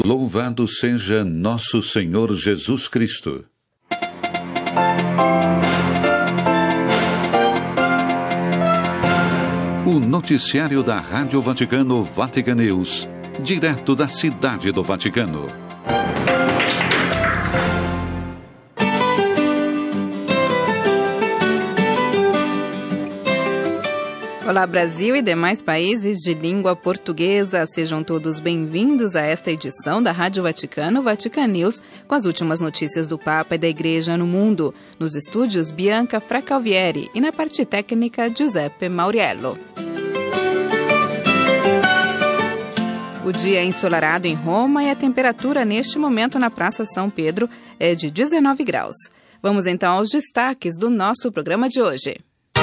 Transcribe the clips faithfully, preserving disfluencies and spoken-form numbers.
Louvado seja nosso Senhor Jesus Cristo. O noticiário da Rádio Vaticano, Vatican News, direto da Cidade do Vaticano. Olá, Brasil e demais países de língua portuguesa. Sejam todos bem-vindos a esta edição da Rádio Vaticano, Vatican News, com as últimas notícias do Papa e da Igreja no mundo. Nos estúdios, Bianca Fracalvieri e na parte técnica, Giuseppe Mauriello. O dia é ensolarado em Roma e a temperatura neste momento na Praça São Pedro é de dezenove graus. Vamos então aos destaques do nosso programa de hoje.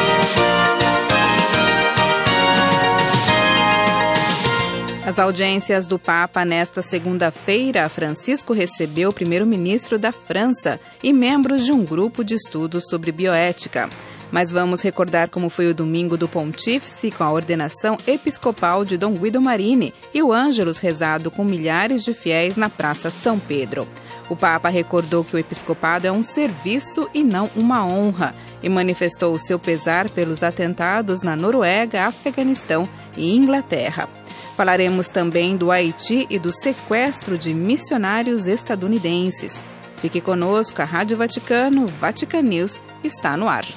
As audiências do Papa nesta segunda-feira, Francisco recebeu o primeiro-ministro da França e membros de um grupo de estudos sobre bioética. Mas vamos recordar como foi o domingo do Pontífice com a ordenação episcopal de Dom Guido Marini e o Ângelus rezado com milhares de fiéis na Praça São Pedro. O Papa recordou que o episcopado é um serviço e não uma honra e manifestou o seu pesar pelos atentados na Noruega, Afeganistão e Inglaterra. Falaremos também do Haiti e do sequestro de missionários estadunidenses. Fique conosco, a Rádio Vaticano, Vatican News, está no ar.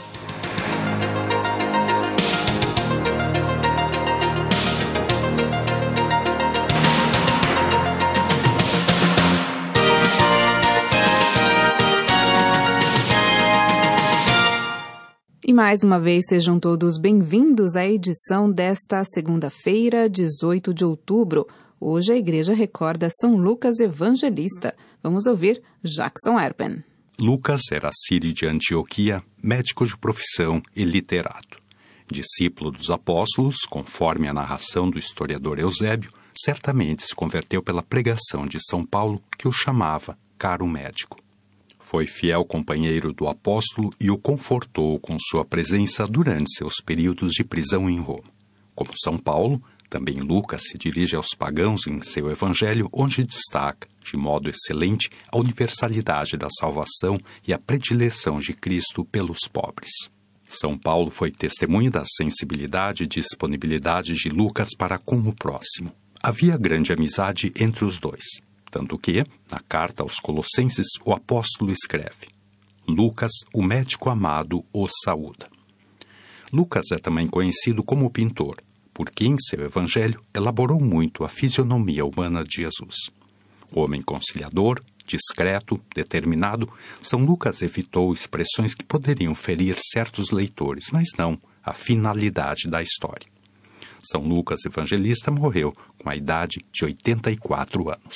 E mais uma vez sejam todos bem-vindos à edição desta segunda-feira, dezoito de outubro. Hoje a Igreja recorda São Lucas Evangelista. Vamos ouvir Jackson Erpen. Lucas era sírio de Antioquia, médico de profissão e literato. Discípulo dos apóstolos, conforme a narração do historiador Eusébio, certamente se converteu pela pregação de São Paulo, que o chamava caro médico. Foi fiel companheiro do apóstolo e o confortou com sua presença durante seus períodos de prisão em Roma. Como São Paulo, também Lucas se dirige aos pagãos em seu evangelho, onde destaca, de modo excelente, a universalidade da salvação e a predileção de Cristo pelos pobres. São Paulo foi testemunho da sensibilidade e disponibilidade de Lucas para com o próximo. Havia grande amizade entre os dois. Tanto que, na carta aos Colossenses, o apóstolo escreve: Lucas, o médico amado, o saúda. Lucas é também conhecido como pintor, porque em seu evangelho elaborou muito a fisionomia humana de Jesus. Homem conciliador, discreto, determinado, São Lucas evitou expressões que poderiam ferir certos leitores, mas não a finalidade da história. São Lucas Evangelista morreu com a idade de oitenta e quatro anos.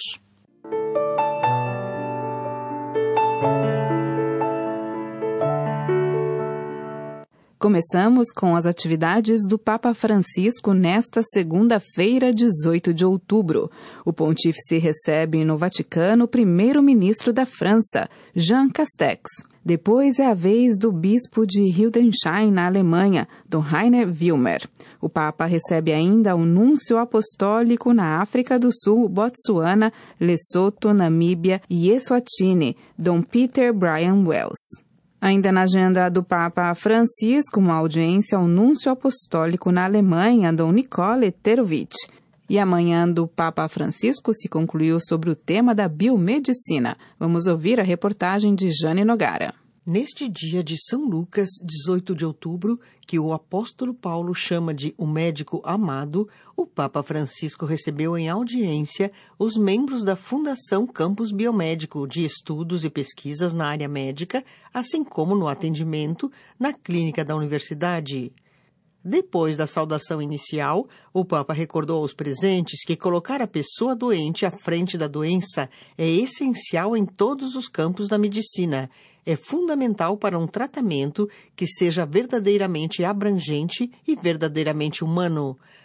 Começamos com as atividades do Papa Francisco nesta segunda-feira, dezoito de outubro. O Pontífice recebe no Vaticano o primeiro-ministro da França, Jean Castex. Depois é a vez do bispo de Hildesheim, na Alemanha, Dom Rainer Wilmer. O Papa recebe ainda o núncio apostólico na África do Sul, Botsuana, Lesoto, Namíbia e Eswatini, Dom Peter Brian Wells. Ainda na agenda do Papa Francisco, uma audiência ao núncio apostólico na Alemanha, Dom Nicole Terovitch. E amanhã do Papa Francisco se concluiu sobre o tema da biomedicina. Vamos ouvir a reportagem de Jane Nogara. Neste dia de São Lucas, dezoito de outubro, que o apóstolo Paulo chama de o médico amado, o Papa Francisco recebeu em audiência os membros da Fundação Campus Biomédico de estudos e pesquisas na área médica, assim como no atendimento na clínica da universidade. Depois da saudação inicial, o Papa recordou aos presentes que colocar a pessoa doente à frente da doença é essencial em todos os campos da medicina. É fundamental para um tratamento que seja verdadeiramente abrangente e verdadeiramente humano.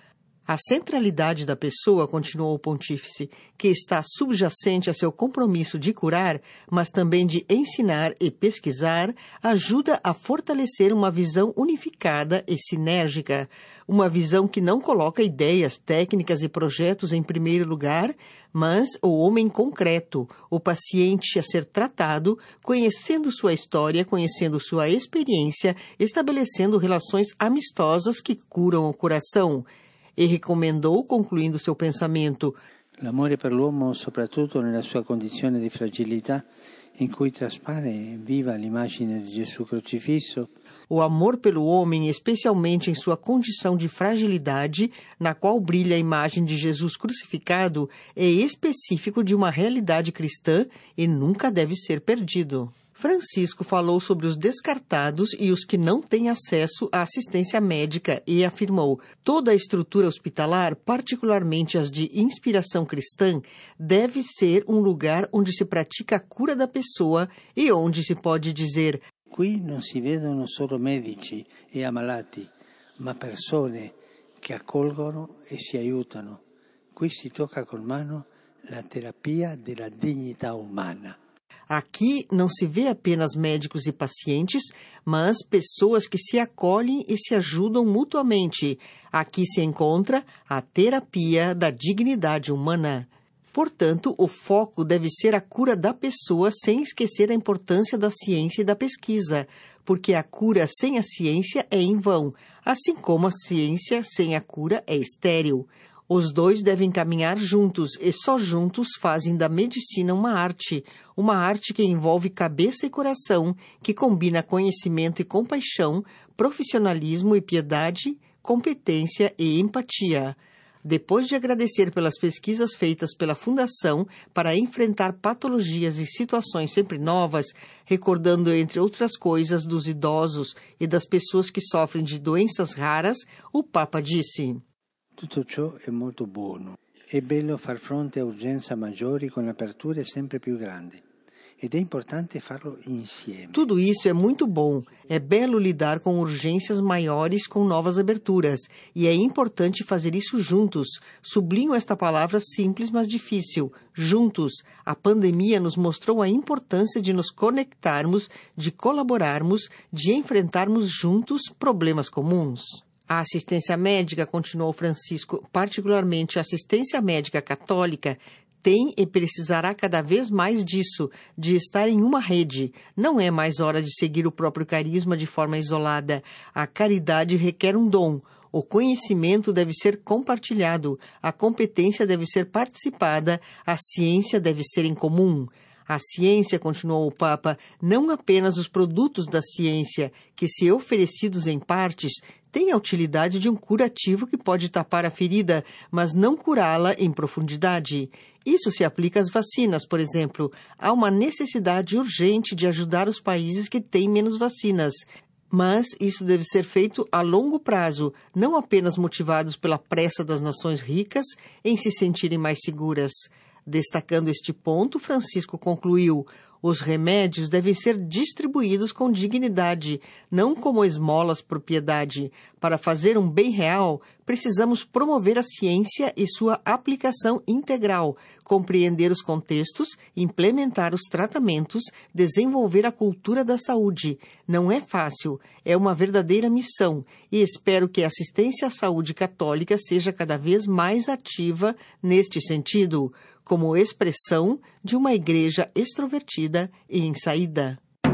A centralidade da pessoa, continuou o pontífice, que está subjacente a seu compromisso de curar, mas também de ensinar e pesquisar, ajuda a fortalecer uma visão unificada e sinérgica, uma visão que não coloca ideias, técnicas e projetos em primeiro lugar, mas o homem concreto, o paciente a ser tratado, conhecendo sua história, conhecendo sua experiência, estabelecendo relações amistosas que curam o coração. E recomendou, concluindo seu pensamento, l'amore per l'uomo, soprattutto nella sua condizione di fragilità, in cui traspare viva l'immagine di Gesù crocifisso. O amor pelo homem, especialmente em sua condição de fragilidade, na qual brilha a imagem de Jesus crucificado, é específico de uma realidade cristã e nunca deve ser perdido. Francisco falou sobre os descartados e os que não têm acesso à assistência médica e afirmou: toda a estrutura hospitalar, particularmente as de inspiração cristã, deve ser um lugar onde se pratica a cura da pessoa e onde se pode dizer: qui non si vedono solo medici e ammalati, ma persone che accolgono e si aiutano. Qui si tocca con mano la terapia della dignità umana. Aqui não se vê apenas médicos e pacientes, mas pessoas que se acolhem e se ajudam mutuamente. Aqui se encontra a terapia da dignidade humana. Portanto, o foco deve ser a cura da pessoa sem esquecer a importância da ciência e da pesquisa, porque a cura sem a ciência é em vão, assim como a ciência sem a cura é estéril. Os dois devem caminhar juntos e só juntos fazem da medicina uma arte, uma arte que envolve cabeça e coração, que combina conhecimento e compaixão, profissionalismo e piedade, competência e empatia. Depois de agradecer pelas pesquisas feitas pela Fundação para enfrentar patologias e situações sempre novas, recordando, entre outras coisas, dos idosos e das pessoas que sofrem de doenças raras, o Papa disse: Tutto ciò è molto buono. È bello far fronte a urgenze maggiori con aperture sempre più grandi. Ed è importante farlo insieme. Tudo isso é muito bom. É belo lidar com urgências maiores com novas aberturas. E é importante fazer isso juntos. Sublinho esta palavra simples, mas difícil. Juntos. A pandemia nos mostrou a importância de nos conectarmos, de colaborarmos, de enfrentarmos juntos problemas comuns. A assistência médica, continuou Francisco, particularmente a assistência médica católica, tem e precisará cada vez mais disso, de estar em uma rede. Não é mais hora de seguir o próprio carisma de forma isolada. A caridade requer um dom. O conhecimento deve ser compartilhado. A competência deve ser participada. A ciência deve ser em comum. A ciência, continuou o Papa, não apenas os produtos da ciência, que, se oferecidos em partes, têm a utilidade de um curativo que pode tapar a ferida, mas não curá-la em profundidade. Isso se aplica às vacinas, por exemplo. Há uma necessidade urgente de ajudar os países que têm menos vacinas. Mas isso deve ser feito a longo prazo, não apenas motivados pela pressa das nações ricas em se sentirem mais seguras. Destacando este ponto, Francisco concluiu: os remédios devem ser distribuídos com dignidade, não como esmolas por piedade. Para fazer um bem real, precisamos promover a ciência e sua aplicação integral, compreender os contextos, implementar os tratamentos, desenvolver a cultura da saúde. Não é fácil, é uma verdadeira missão, e espero que a assistência à saúde católica seja cada vez mais ativa neste sentido, como expressão de uma igreja extrovertida e em saída.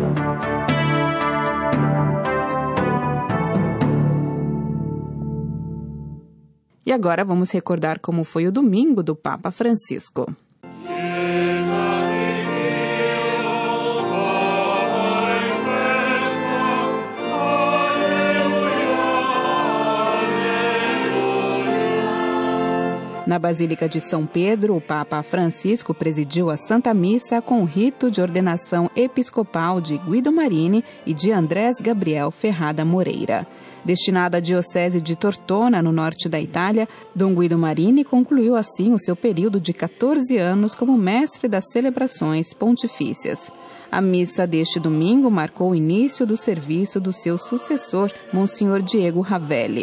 E agora vamos recordar como foi o domingo do Papa Francisco. Na Basílica de São Pedro, o Papa Francisco presidiu a Santa Missa com o rito de ordenação episcopal de Guido Marini e de Andrés Gabriel Ferrada Moreira. Destinado à Diocese de Tortona, no norte da Itália, Dom Guido Marini concluiu assim o seu período de catorze anos como mestre das celebrações pontifícias. A missa deste domingo marcou o início do serviço do seu sucessor, Monsenhor Diego Ravelli.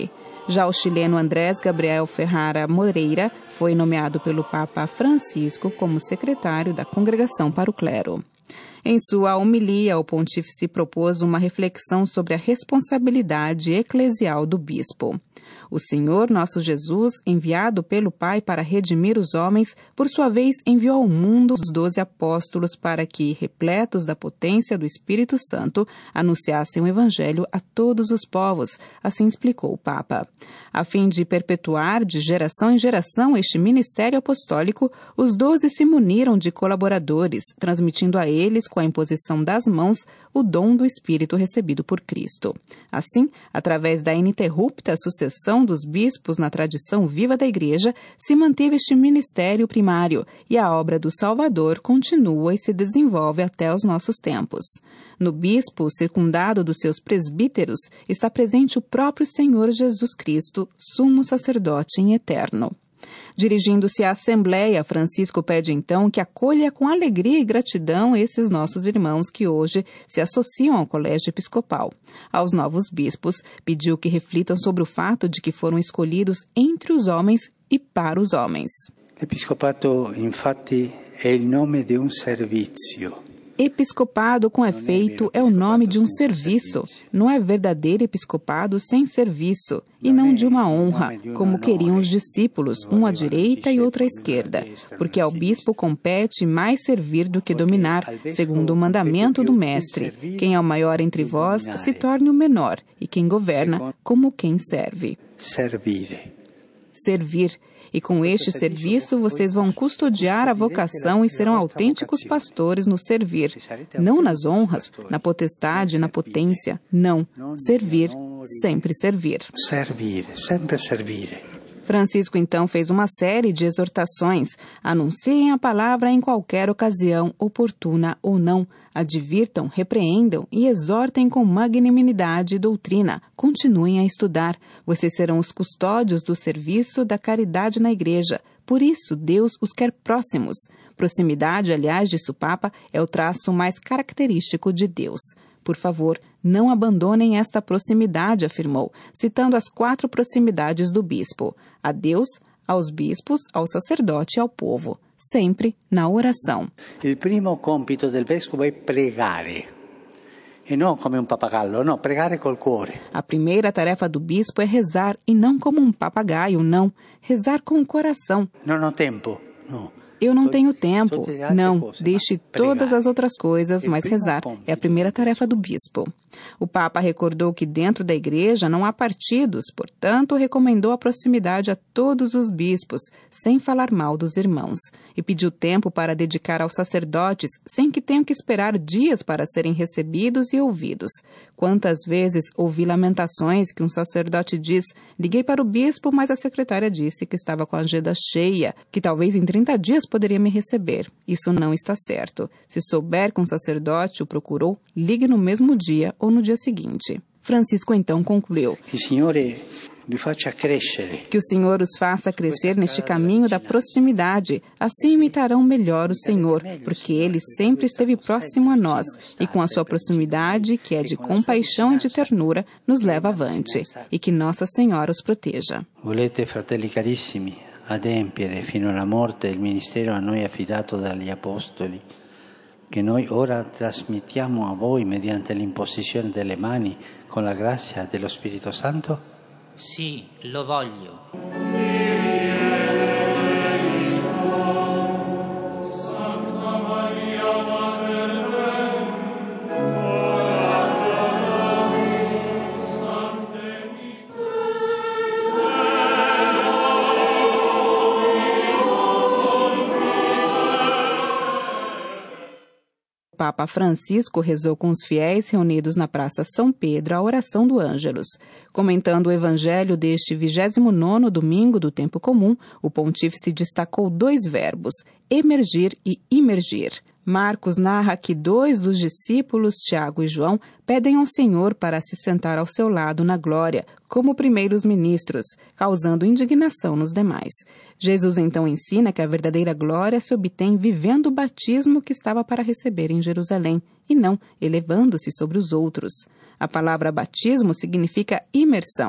Já o chileno Andrés Gabriel Ferrara Moreira foi nomeado pelo Papa Francisco como secretário da Congregação para o Clero. Em sua homilia, o pontífice propôs uma reflexão sobre a responsabilidade eclesial do bispo. O Senhor, nosso Jesus, enviado pelo Pai para redimir os homens, por sua vez enviou ao mundo os doze apóstolos para que, repletos da potência do Espírito Santo, anunciassem o Evangelho a todos os povos, assim explicou o Papa. A fim de perpetuar de geração em geração este ministério apostólico, os doze se muniram de colaboradores, transmitindo a eles, com a imposição das mãos, o dom do Espírito recebido por Cristo. Assim, através da ininterrupta sucessão dos bispos na tradição viva da Igreja, se manteve este ministério primário e a obra do Salvador continua e se desenvolve até os nossos tempos. No bispo, circundado dos seus presbíteros, está presente o próprio Senhor Jesus Cristo, sumo sacerdote em eterno. Dirigindo-se à Assembleia, Francisco pede então que acolha com alegria e gratidão esses nossos irmãos que hoje se associam ao Colégio Episcopal. Aos novos bispos, pediu que reflitam sobre o fato de que foram escolhidos entre os homens e para os homens. L'Episcopato, infatti, è il nome di un servizio. Episcopado, com efeito, é o nome de um serviço. Não é verdadeiro episcopado sem serviço, e não de uma honra, como queriam os discípulos, um à direita e outro à esquerda, porque ao bispo compete mais servir do que dominar, segundo o mandamento do Mestre. Quem é o maior entre vós, se torne o menor, e quem governa, como quem serve. Servire. Servir. E com este serviço vocês vão custodiar a vocação e serão autênticos pastores no servir, não nas honras, na potestade, na potência, não. Servir, sempre servir. Servire, sempre servire. Francisco, então, fez uma série de exortações. Anunciem a palavra em qualquer ocasião, oportuna ou não. Advirtam, repreendam e exortem com magnanimidade e doutrina. Continuem a estudar. Vocês serão os custódios do serviço da caridade na Igreja. Por isso, Deus os quer próximos. Proximidade, aliás, disse o Papa, é o traço mais característico de Deus. Por favor, não abandonem esta proximidade, afirmou, citando as quatro proximidades do bispo: a Deus, aos bispos, ao sacerdote e ao povo, sempre na oração. Il primo compito del vescovo è pregare. E não como um papagaio, não, pregare col cuore. A primeira tarefa do bispo é rezar, e não como um papagaio, não. Rezar com o coração. Não há tempo, não. Eu não tenho tempo. Não, deixe todas as outras coisas, mas rezar é a primeira tarefa do bispo. O Papa recordou que dentro da Igreja não há partidos, portanto, recomendou a proximidade a todos os bispos, sem falar mal dos irmãos, e pediu tempo para dedicar aos sacerdotes, sem que tenham que esperar dias para serem recebidos e ouvidos. Quantas vezes ouvi lamentações que um sacerdote diz: liguei para o bispo, mas a secretária disse que estava com a agenda cheia, que talvez em trinta dias poderia me receber. Isso não está certo. Se souber que um sacerdote o procurou, ligue no mesmo dia ou no dia seguinte. Francisco então concluiu: Il Signore vi faccia crescere. Que o Senhor os faça crescer neste caminho da proximidade. Assim imitarão melhor o Senhor, porque Ele sempre esteve próximo a nós e com a sua proximidade, que é de compaixão e de ternura, nos leva avante. E que Nossa Senhora os proteja. Volete, fratelli carissimi, adempiere fino alla morte il ministero a noi affidato dagli Apostoli, che noi ora trasmettiamo a voi mediante l'imposizione delle mani con la grazia dello Spirito Santo? Sì, lo voglio. Papa Francisco rezou com os fiéis reunidos na Praça São Pedro a oração do Ângelus. Comentando o evangelho deste vigésimo nono domingo do tempo comum, o pontífice destacou dois verbos: emergir e imergir. Marcos narra que dois dos discípulos, Tiago e João, pedem ao Senhor para se sentar ao seu lado na glória, como primeiros ministros, causando indignação nos demais. Jesus então ensina que a verdadeira glória se obtém vivendo o batismo que estava para receber em Jerusalém, e não elevando-se sobre os outros. A palavra batismo significa imersão.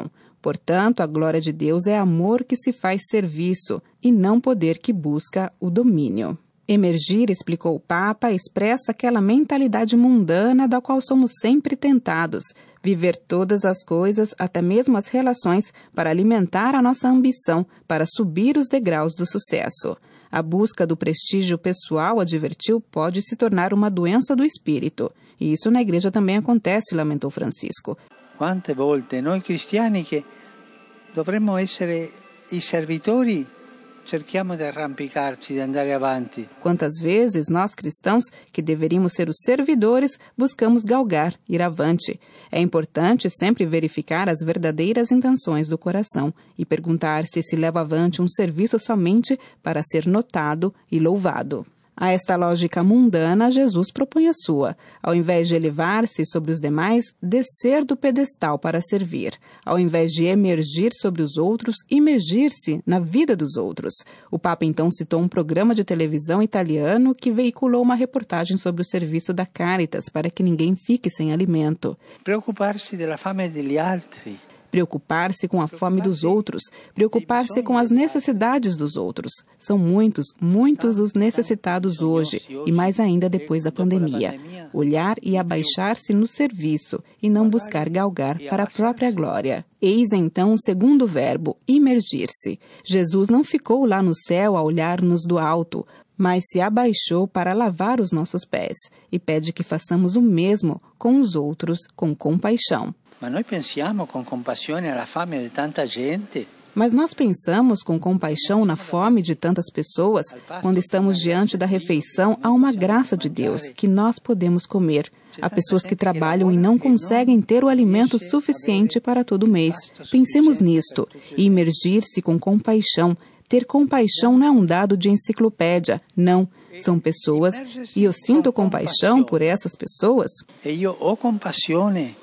Portanto, a glória de Deus é amor que se faz serviço e não poder que busca o domínio. Emergir, explicou o Papa, expressa aquela mentalidade mundana da qual somos sempre tentados, viver todas as coisas, até mesmo as relações, para alimentar a nossa ambição, para subir os degraus do sucesso. A busca do prestígio pessoal, advertiu, pode se tornar uma doença do espírito. E isso na igreja também acontece, lamentou Francisco. Quante volte noi cristiani che dovremmo essere i servitori cerchiamo di arrampicarci, di andare avanti. Quantas vezes nós cristãos, que deveríamos ser os servidores, buscamos galgar, ir avante. É importante sempre verificar as verdadeiras intenções do coração e perguntar se se leva avante um serviço somente para ser notado e louvado. A esta lógica mundana, Jesus propõe a sua. Ao invés de elevar-se sobre os demais, descer do pedestal para servir. Ao invés de emergir sobre os outros, imergir-se na vida dos outros. O Papa então citou um programa de televisão italiano que veiculou uma reportagem sobre o serviço da Caritas para que ninguém fique sem alimento. Preocupar-se della fame degli altri. Preocupar-se com a fome dos outros, preocupar-se com as necessidades dos outros. São muitos, muitos os necessitados hoje, e mais ainda depois da pandemia. Olhar e abaixar-se no serviço, e não buscar galgar para a própria glória. Eis então o segundo verbo, imergir-se. Jesus não ficou lá no céu a olhar-nos do alto, mas se abaixou para lavar os nossos pés, e pede que façamos o mesmo com os outros com compaixão. Ma noi pensiamo con compassione alla fame di tanta gente. Mas nós pensamos com compaixão na fome de tantas pessoas quando estamos diante da refeição. Há uma graça de Deus que nós podemos comer. Há pessoas que trabalham e não conseguem ter o alimento suficiente para todo mês. Pensemos nisto e imergir-se com compaixão. Ter compaixão não é um dado de enciclopédia, não. São pessoas e eu sinto compaixão por essas pessoas. E eu ho compassione.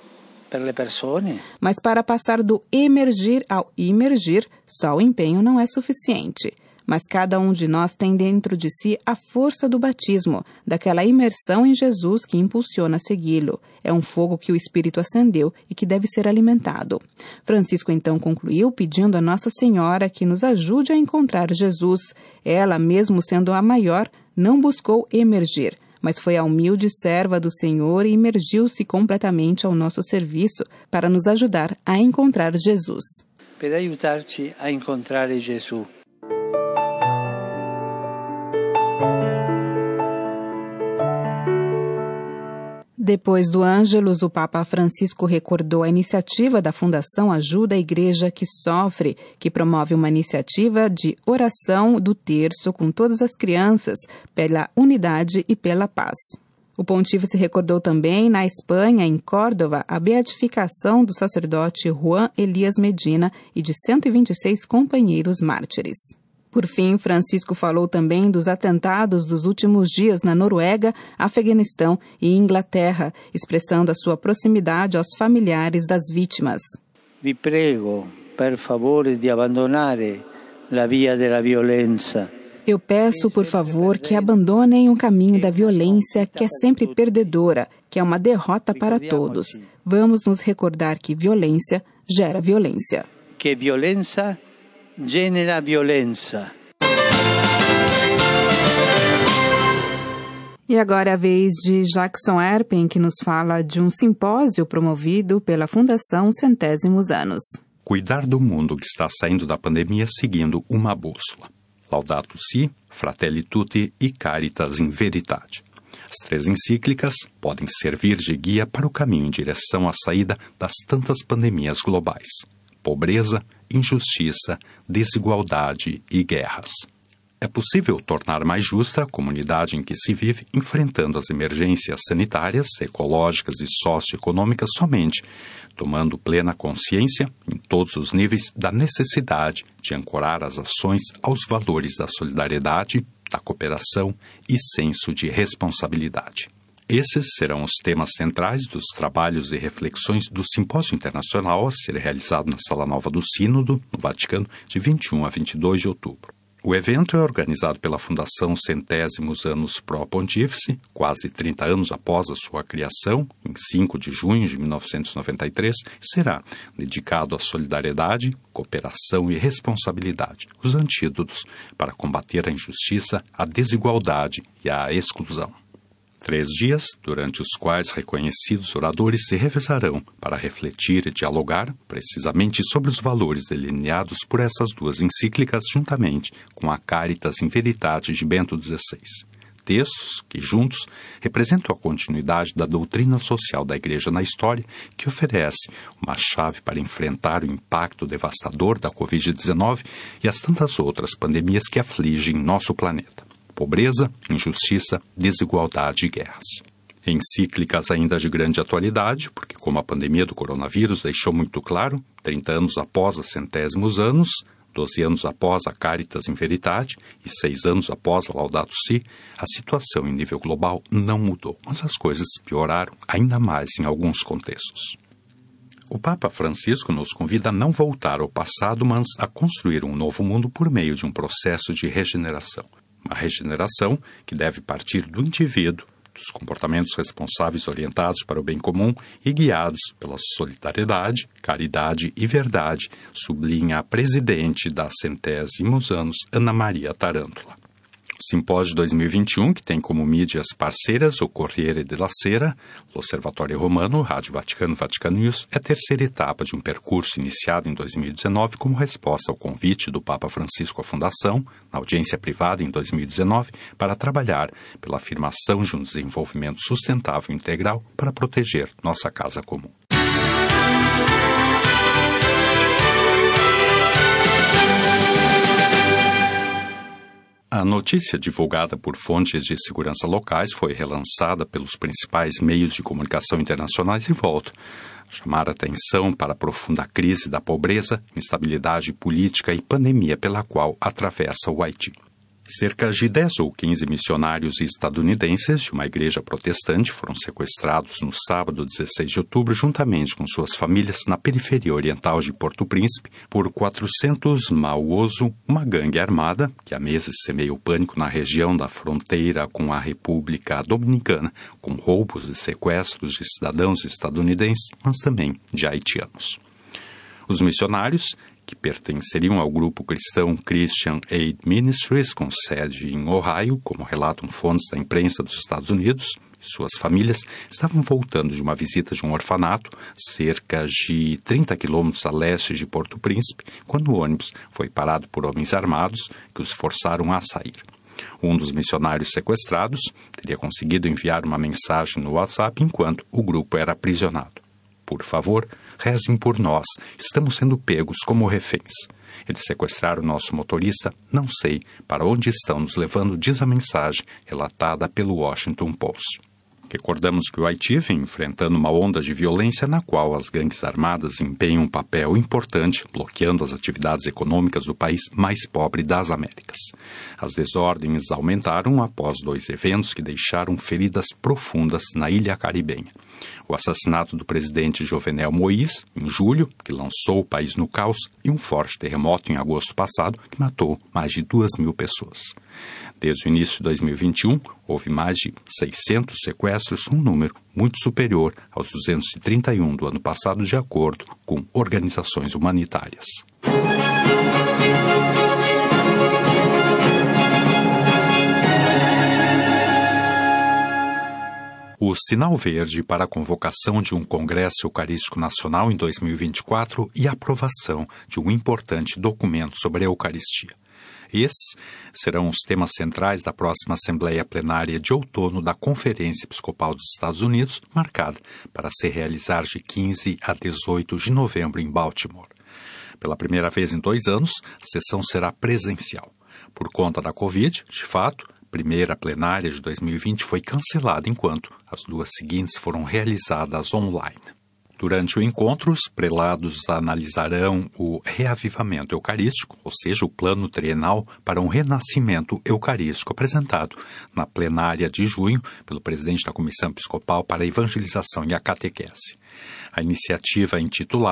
Mas para passar do emergir ao imergir, só o empenho não é suficiente. Mas cada um de nós tem dentro de si a força do batismo, daquela imersão em Jesus que impulsiona a segui-lo. É um fogo que o Espírito acendeu e que deve ser alimentado. Francisco então concluiu pedindo a Nossa Senhora que nos ajude a encontrar Jesus. Ela, mesmo sendo a maior, não buscou emergir, mas foi a humilde serva do Senhor e imergiu-se completamente ao nosso serviço para nos ajudar a encontrar Jesus. Per aiutarci a incontrare Gesù. Depois do Ângelus, o Papa Francisco recordou a iniciativa da Fundação Ajuda a Igreja que Sofre, que promove uma iniciativa de oração do terço com todas as crianças, pela unidade e pela paz. O pontífice recordou também, na Espanha, em Córdoba, a beatificação do sacerdote Juan Elias Medina e de cento e vinte e seis companheiros mártires. Por fim, Francisco falou também dos atentados dos últimos dias na Noruega, Afeganistão e Inglaterra, expressando a sua proximidade aos familiares das vítimas. Vi prego, per favore, di abbandonare la via della violenza. Eu peço, por favor, que abandonem o caminho da violência, que é sempre perdedora, que é uma derrota para todos. Vamos nos recordar que violência gera violência. Que violência genera violência. E agora é a vez de Jackson Erpen, que nos fala de um simpósio promovido pela Fundação Centésimos Anos. Cuidar do mundo que está saindo da pandemia seguindo uma bússola. Laudato Si, Fratelli Tutti e Caritas in Veritate. As três encíclicas podem servir de guia para o caminho em direção à saída das tantas pandemias globais. Pobreza, injustiça, desigualdade e guerras. É possível tornar mais justa a comunidade em que se vive, enfrentando as emergências sanitárias, ecológicas e socioeconômicas somente, tomando plena consciência, em todos os níveis, da necessidade de ancorar as ações aos valores da solidariedade, da cooperação e senso de responsabilidade. Esses serão os temas centrais dos trabalhos e reflexões do Simpósio Internacional a ser realizado na Sala Nova do Sínodo, no Vaticano, de vinte e um a vinte e dois de outubro. O evento é organizado pela Fundação Centésimos Anos Pro Pontífice, quase trinta anos após a sua criação, em cinco de junho de mil novecentos e noventa e três, e será dedicado à solidariedade, cooperação e responsabilidade, os antídotos para combater a injustiça, a desigualdade e a exclusão. Três dias, durante os quais reconhecidos oradores se revezarão para refletir e dialogar precisamente sobre os valores delineados por essas duas encíclicas juntamente com a Caritas in Veritate de Bento dezesseis. Textos que, juntos, representam a continuidade da doutrina social da Igreja na história, que oferece uma chave para enfrentar o impacto devastador da covid dezenove e as tantas outras pandemias que afligem nosso planeta. Pobreza, injustiça, desigualdade e guerras. Encíclicas ainda de grande atualidade, porque como a pandemia do coronavírus deixou muito claro, trinta anos após a Centésimos Anos, doze anos após a Caritas in Veritate e seis anos após a Laudato Si, a situação em nível global não mudou, mas as coisas pioraram ainda mais em alguns contextos. O Papa Francisco nos convida a não voltar ao passado, mas a construir um novo mundo por meio de um processo de regeneração. Uma regeneração que deve partir do indivíduo, dos comportamentos responsáveis orientados para o bem comum e guiados pela solidariedade, caridade e verdade, sublinha a presidente da Centésimos Anos, Ana Maria Tarântula. O Simpósio dois mil e vinte e um, que tem como mídias parceiras o Corriere della Sera, l'Osservatorio Romano, Rádio Vaticano, Vaticano News, é a terceira etapa de um percurso iniciado em dois mil e dezenove como resposta ao convite do Papa Francisco à Fundação, na audiência privada em dois mil e dezenove, para trabalhar pela afirmação de um desenvolvimento sustentável e integral para proteger nossa casa comum. A notícia divulgada por fontes de segurança locais foi relançada pelos principais meios de comunicação internacionais e volta a chamar a atenção para a profunda crise da pobreza, instabilidade política e pandemia pela qual atravessa o Haiti. Cerca de dez ou quinze missionários estadunidenses de uma igreja protestante foram sequestrados no sábado dezesseis de outubro, juntamente com suas famílias, na periferia oriental de Porto Príncipe, por quatrocentos Maozo, uma gangue armada que há meses semeia o pânico na região da fronteira com a República Dominicana, com roubos e sequestros de cidadãos estadunidenses, mas também de haitianos. Os missionários, que pertenceriam ao grupo cristão Christian Aid Ministries, com sede em Ohio, como relatam fontes da imprensa dos Estados Unidos, e suas famílias estavam voltando de uma visita de um orfanato, cerca de trinta quilômetros a leste de Porto Príncipe, quando o ônibus foi parado por homens armados que os forçaram a sair. Um dos missionários sequestrados teria conseguido enviar uma mensagem no WhatsApp enquanto o grupo era aprisionado. Por favor, rezem por nós, estamos sendo pegos como reféns. Eles sequestraram nosso motorista, não sei para onde estão nos levando, diz a mensagem relatada pelo Washington Post. Recordamos que o Haiti vem enfrentando uma onda de violência na qual as gangues armadas empenham um papel importante, bloqueando as atividades econômicas do país mais pobre das Américas. As desordens aumentaram após dois eventos que deixaram feridas profundas na ilha caribenha. O assassinato do presidente Jovenel Moïse, em julho, que lançou o país no caos, e um forte terremoto em agosto passado, que matou mais de duas mil pessoas. Desde o início de dois mil e vinte e um, houve mais de seiscentos sequestros, um número muito superior aos duzentos e trinta e um do ano passado, de acordo com organizações humanitárias. O sinal verde para a convocação de um Congresso Eucarístico Nacional em dois mil e vinte e quatro e a aprovação de um importante documento sobre a Eucaristia. Esses serão os temas centrais da próxima Assembleia Plenária de Outono da Conferência Episcopal dos Estados Unidos, marcada para se realizar de quinze a dezoito de novembro em Baltimore. Pela primeira vez em dois anos, a sessão será presencial. Por conta da Covid, de fato, a primeira plenária de dois mil e vinte foi cancelada, enquanto as duas seguintes foram realizadas online. Durante o encontro, os prelados analisarão o reavivamento eucarístico, ou seja, o plano trienal para um renascimento eucarístico apresentado na plenária de junho pelo presidente da Comissão Episcopal para a Evangelização e a Catequese. A iniciativa é intitulada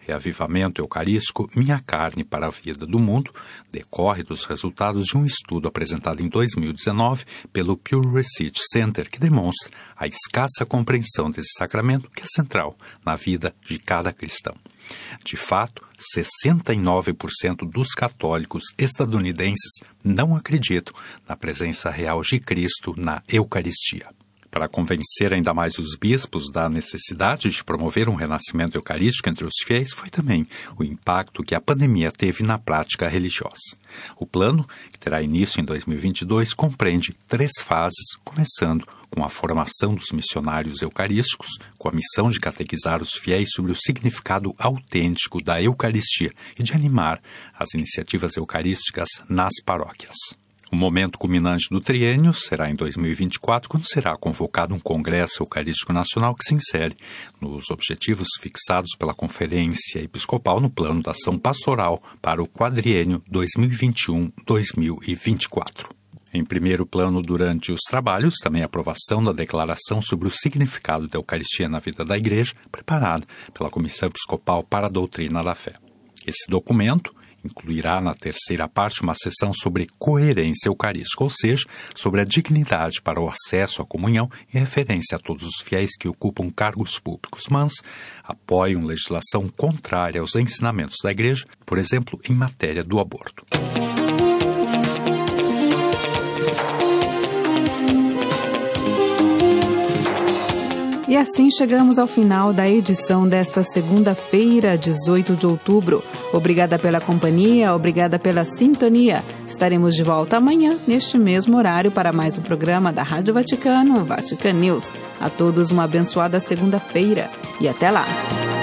Reavivamento Eucarístico, Minha Carne para a Vida do Mundo, decorre dos resultados de um estudo apresentado em dois mil e dezenove pelo Pew Research Center, que demonstra a escassa compreensão desse sacramento, que é central na vida de cada cristão. De fato, sessenta e nove por cento dos católicos estadunidenses não acreditam na presença real de Cristo na Eucaristia. Para convencer ainda mais os bispos da necessidade de promover um renascimento eucarístico entre os fiéis, foi também o impacto que a pandemia teve na prática religiosa. O plano, que terá início em dois mil e vinte e dois, compreende três fases, começando com a formação dos missionários eucarísticos, com a missão de catequizar os fiéis sobre o significado autêntico da Eucaristia e de animar as iniciativas eucarísticas nas paróquias. O momento culminante do triênio será em dois mil e vinte e quatro, quando será convocado um Congresso Eucarístico Nacional que se insere nos objetivos fixados pela Conferência Episcopal no Plano da Ação Pastoral para o quadriênio dois mil e vinte e um a dois mil e vinte e quatro. Em primeiro plano, durante os trabalhos, também a aprovação da Declaração sobre o Significado da Eucaristia na Vida da Igreja, preparada pela Comissão Episcopal para a Doutrina da Fé. Esse documento incluirá na terceira parte uma seção sobre coerência eucarística, ou seja, sobre a dignidade para o acesso à comunhão e referência a todos os fiéis que ocupam cargos públicos, mas apoiam legislação contrária aos ensinamentos da Igreja, por exemplo, em matéria do aborto. E assim chegamos ao final da edição desta segunda-feira, dezoito de outubro. Obrigada pela companhia, obrigada pela sintonia. Estaremos de volta amanhã, neste mesmo horário, para mais um programa da Rádio Vaticano, Vatican News. A todos uma abençoada segunda-feira e até lá!